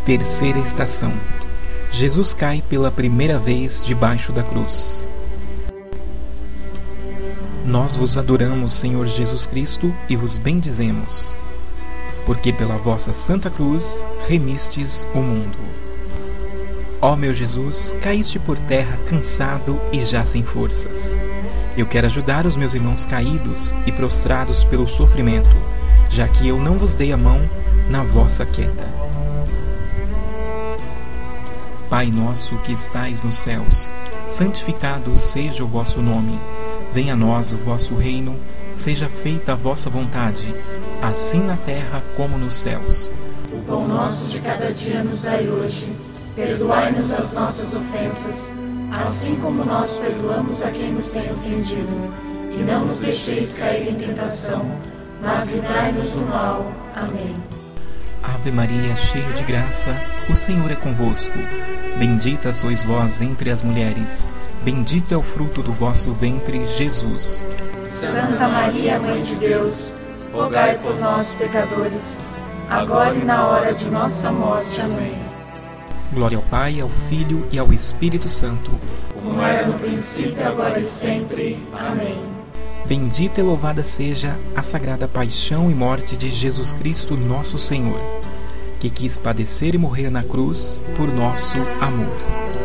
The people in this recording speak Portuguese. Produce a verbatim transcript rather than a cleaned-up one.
Terceira estação. Jesus cai pela primeira vez debaixo da cruz. Nós vos adoramos, Senhor Jesus Cristo, e vos bendizemos, porque pela vossa santa cruz remistes o mundo. Ó meu Jesus, caíste por terra cansado e já sem forças. Eu quero ajudar os meus irmãos caídos e prostrados pelo sofrimento, já que eu não vos dei a mão na vossa queda. Pai nosso que estais nos céus, santificado seja o vosso nome. Venha a nós o vosso reino, seja feita a vossa vontade, assim na terra como nos céus. O pão nosso de cada dia nos dai hoje. Perdoai-nos as nossas ofensas, assim como nós perdoamos a quem nos tem ofendido. E não nos deixeis cair em tentação, mas livrai-nos do mal. Amém. Ave Maria, cheia de graça, o Senhor é convosco. Bendita sois vós entre as mulheres, bendito é o fruto do vosso ventre, Jesus. Santa Maria, Mãe de Deus, rogai por nós, pecadores, agora e na hora de nossa morte. Amém. Glória ao Pai, ao Filho e ao Espírito Santo, como era no princípio, agora e sempre. Amém. Bendita e louvada seja a sagrada paixão e morte de Jesus Cristo, nosso Senhor, que quis padecer e morrer na cruz por nosso amor.